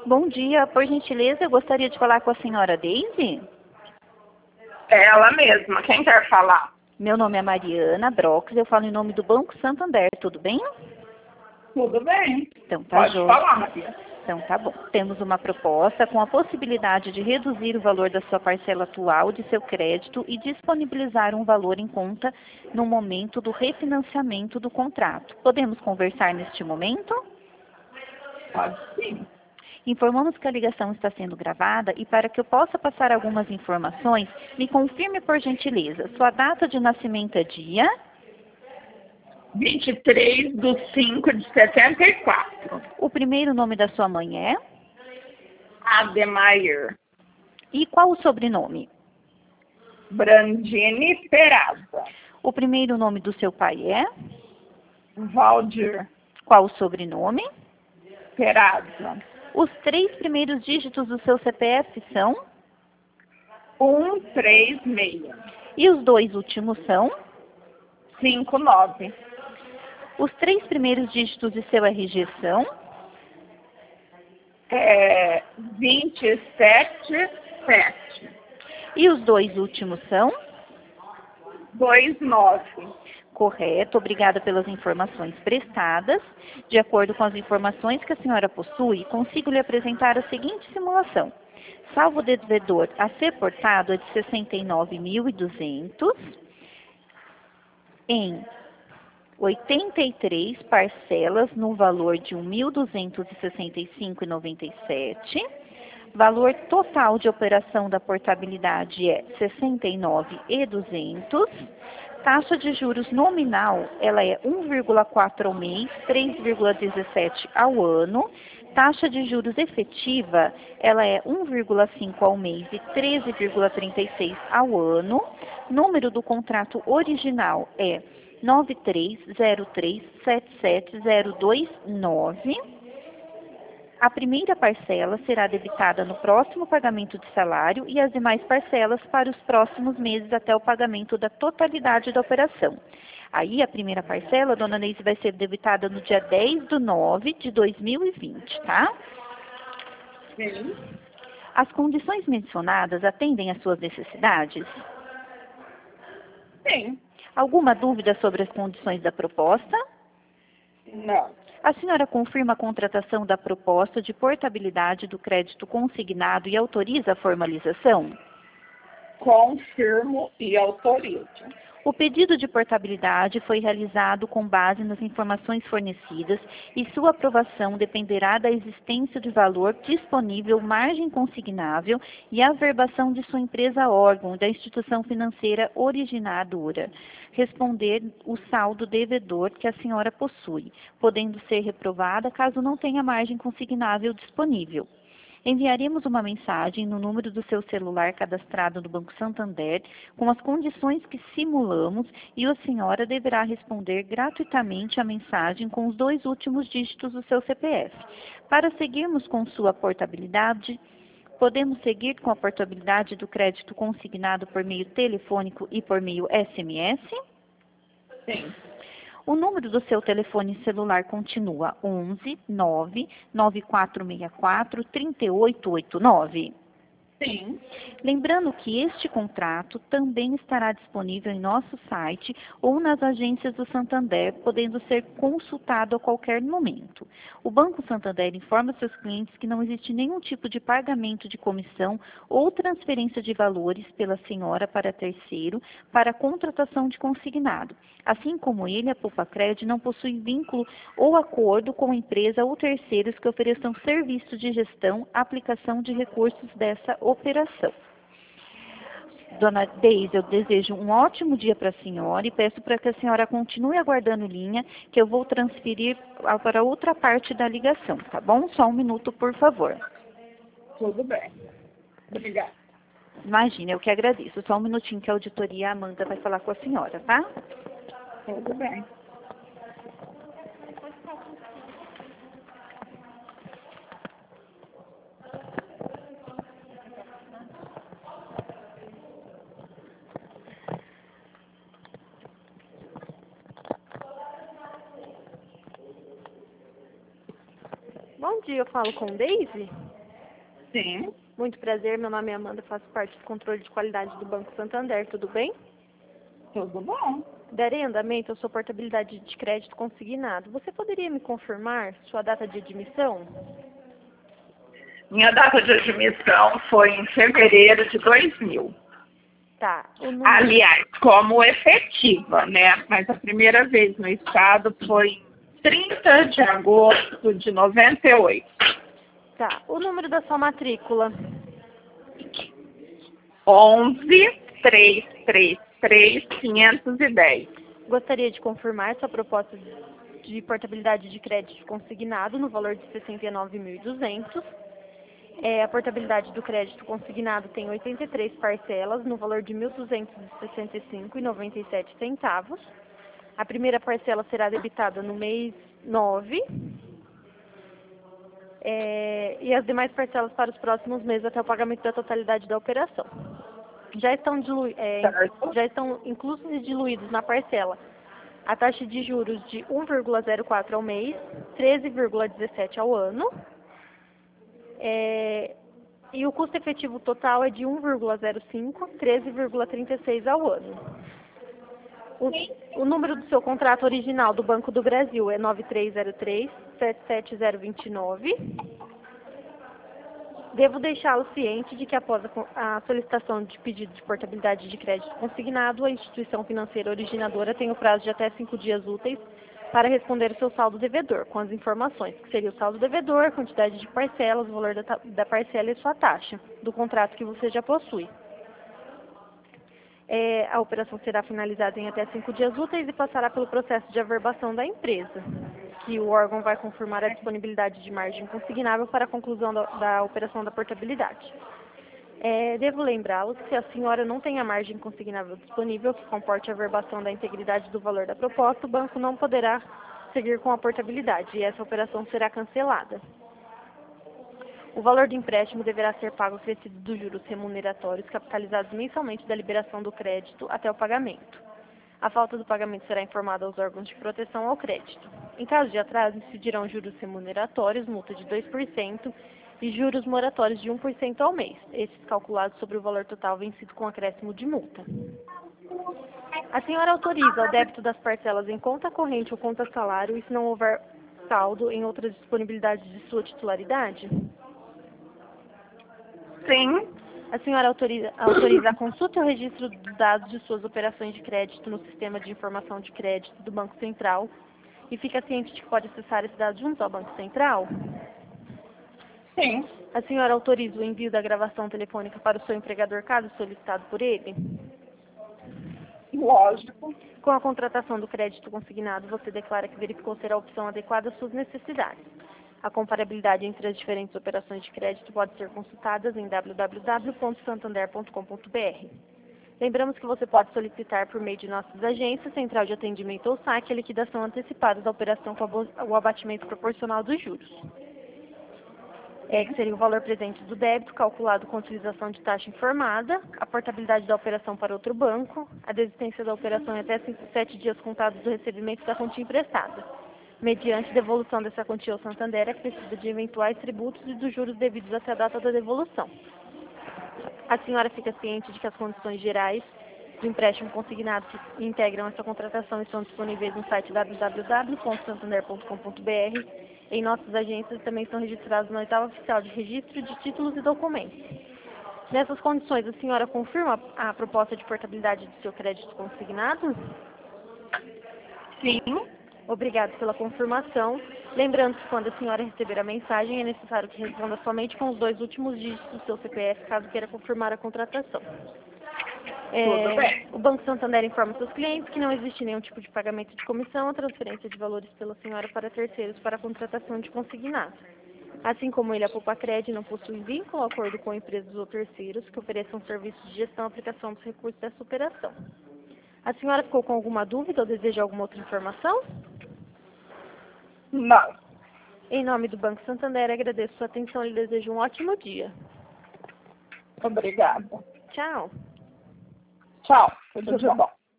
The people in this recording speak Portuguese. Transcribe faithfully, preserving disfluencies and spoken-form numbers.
Bom dia, por gentileza, eu gostaria de falar com a senhora Daisy. É ela mesma. Quem quer falar? Meu nome é Mariana Brox, eu falo em nome do Banco Santander, tudo bem? Tudo bem. Então tá Pode joia. falar, Maria. Então tá bom. Temos uma proposta com a possibilidade de reduzir o valor da sua parcela atual de seu crédito e disponibilizar um valor em conta no momento do refinanciamento do contrato. Podemos conversar neste momento? Pode sim. Informamos que a ligação está sendo gravada e para que eu possa passar algumas informações, me confirme por gentileza. Sua data de nascimento é dia? vinte e três de cinco de setenta e quatro. O primeiro nome da sua mãe é? Ademaier. E qual o sobrenome? Brandini Peraza. O primeiro nome do seu pai é? Valdir Qual o sobrenome? Peraza. Os três primeiros dígitos do seu C P F são? um três seis. E os dois últimos são? cinco nove. Os três primeiros dígitos de seu R G são? É, vinte e sete sete. E os dois últimos são? dois nove. Correto, obrigada pelas informações prestadas. De acordo com as informações que a senhora possui, consigo lhe apresentar a seguinte simulação. Salvo devedor a ser portado é de sessenta e nove mil e duzentos em oitenta e três parcelas no valor de mil duzentos e sessenta e cinco reais e noventa e sete centavos. Valor total de operação da portabilidade é sessenta e nove mil e duzentos reais. Taxa de juros nominal, ela é um vírgula quatro ao mês, três vírgula dezessete ao ano. Taxa de juros efetiva, ela é um vírgula cinco ao mês e treze vírgula trinta e seis ao ano. Número do contrato original é nove três zero três sete sete zero dois nove. A primeira parcela será debitada no próximo pagamento de salário e as demais parcelas para os próximos meses até o pagamento da totalidade da operação. Aí, a primeira parcela, dona Neise, vai ser debitada no dia dez de nove de dois mil e vinte, tá? Sim. As condições mencionadas atendem às suas necessidades? Sim. Alguma dúvida sobre as condições da proposta? Não. A senhora confirma a contratação da proposta de portabilidade do crédito consignado e autoriza a formalização? Confirmo e autorizo. O pedido de portabilidade foi realizado com base nas informações fornecidas e sua aprovação dependerá da existência de valor disponível, margem consignável e averbação de sua empresa órgão da instituição financeira originadora. Responder o saldo devedor que a senhora possui, podendo ser reprovada caso não tenha margem consignável disponível. Enviaremos uma mensagem no número do seu celular cadastrado no Banco Santander com as condições que simulamos e a senhora deverá responder gratuitamente a mensagem com os dois últimos dígitos do seu C P F. Para seguirmos com sua portabilidade, podemos seguir com a portabilidade do crédito consignado por meio telefônico e por meio S M S? Sim. O número do seu telefone celular continua onze nove nove quatro seis quatro três oito oito nove. Sim. Lembrando que este contrato também estará disponível em nosso site ou nas agências do Santander, podendo ser consultado a qualquer momento. O Banco Santander informa seus clientes que não existe nenhum tipo de pagamento de comissão ou transferência de valores pela senhora para terceiro para a contratação de consignado. Assim como ele, a Poupa-Cred não possui vínculo ou acordo com empresa ou terceiros que ofereçam serviço de gestão, aplicação de recursos dessa operação. Dona Deise, eu desejo um ótimo dia para a senhora e peço para que a senhora continue aguardando linha, que eu vou transferir para outra parte da ligação, tá bom? Só um minuto, por favor. Tudo bem. Obrigada. Imagina, eu que agradeço. Só um minutinho que a auditoria, a Amanda, vai falar com a senhora, tá? Tudo bem. Bom dia, eu falo com Daisy? Sim, Muito prazer, meu nome é Amanda, faço parte do controle de qualidade do Banco Santander, tudo bem? tudo bom. Darei andamento à sua portabilidade de crédito consignado. Você poderia me confirmar sua data de admissão? Minha data de admissão foi em fevereiro de dois mil. Tá. O número... Aliás, como efetiva, né? Mas a primeira vez no estado foi em trinta de agosto de noventa e oito. Tá. O número da sua matrícula? onze, trezentos e trinta e três, quinhentos e dez. Gostaria de confirmar sua proposta de portabilidade de crédito consignado no valor de sessenta e nove mil e duzentos. É, a portabilidade do crédito consignado tem oitenta e três parcelas no valor de mil duzentos e sessenta e cinco reais e noventa e sete centavos. A primeira parcela será debitada no mês nove. É, e as demais parcelas para os próximos meses até o pagamento da totalidade da operação. Já estão, dilu é, já estão inclusos e diluídos na parcela a taxa de juros de um vírgula zero quatro ao mês, treze vírgula dezessete ao ano, é, e o custo efetivo total é de um vírgula zero cinco, treze vírgula trinta e seis ao ano. O, o número do seu contrato original do Banco do Brasil é nove três zero três, sete sete zero dois nove. Devo deixá-lo ciente de que após a solicitação de pedido de portabilidade de crédito consignado, a instituição financeira originadora tem o prazo de até cinco dias úteis para responder o seu saldo devedor, com as informações, que seria o saldo devedor, quantidade de parcelas, o valor da, da parcela e sua taxa, do contrato que você já possui. É, a operação será finalizada em até cinco dias úteis e passará pelo processo de averbação da empresa, que o órgão vai confirmar a disponibilidade de margem consignável para a conclusão da, da operação da portabilidade. É, devo lembrá-lo que se a senhora não tem a margem consignável disponível que comporte a averbação da integridade do valor da proposta, o banco não poderá seguir com a portabilidade e essa operação será cancelada. O valor do empréstimo deverá ser pago acrescido dos juros remuneratórios capitalizados mensalmente da liberação do crédito até o pagamento. A falta do pagamento será informada aos órgãos de proteção ao crédito. Em caso de atraso, incidirão juros remuneratórios, multa de dois por cento e juros moratórios de um por cento ao mês, esses calculados sobre o valor total vencido com acréscimo de multa. A senhora autoriza o débito das parcelas em conta corrente ou conta salário e se não houver saldo em outras disponibilidades de sua titularidade? Sim, A senhora autoriza, autoriza a consulta e o registro dos dados de suas operações de crédito no sistema de informação de crédito do Banco Central e fica ciente de que pode acessar esses dados junto ao Banco Central? sim. A senhora autoriza o envio da gravação telefônica para o seu empregador caso solicitado por ele? Lógico. Com a contratação do crédito consignado, você declara que verificou ser a opção adequada às suas necessidades. A comparabilidade entre as diferentes operações de crédito pode ser consultada em w w w ponto santander ponto com ponto b r. Lembramos que você pode solicitar por meio de nossas agências, central de atendimento ou saque, a liquidação antecipada da operação com o abatimento proporcional dos juros. É, que seria o valor presente do débito, calculado com utilização de taxa informada, a portabilidade da operação para outro banco, a desistência da operação em até sete dias contados do recebimento da quantia emprestada, mediante devolução dessa quantia ao Santander, acrescida de eventuais tributos e dos juros devidos até a data da devolução. A senhora fica ciente de que as condições gerais do empréstimo consignado que integram essa contratação estão disponíveis no site w w w ponto santander ponto com ponto b r. Em nossas agências também estão registrados na oitava oficial de registro de títulos e documentos. Nessas condições, a senhora confirma a proposta de portabilidade do seu crédito consignado? Sim. Obrigado pela confirmação. Lembrando que quando a senhora receber a mensagem, é necessário que responda somente com os dois últimos dígitos do seu C P F, caso queira confirmar a contratação. É, Tudo bem. o Banco Santander informa seus clientes que não existe nenhum tipo de pagamento de comissão ou transferência de valores pela senhora para terceiros para a contratação de consignado. Assim como ele, a Poupa-Cred não possui vínculo ou acordo com empresas ou terceiros que ofereçam serviços de gestão e aplicação dos recursos dessa operação. A senhora ficou com alguma dúvida ou deseja alguma outra informação? Não. Em nome do Banco Santander, agradeço sua atenção e lhe desejo um ótimo dia. Obrigada. Tchau. Tchau. Tudo de bom.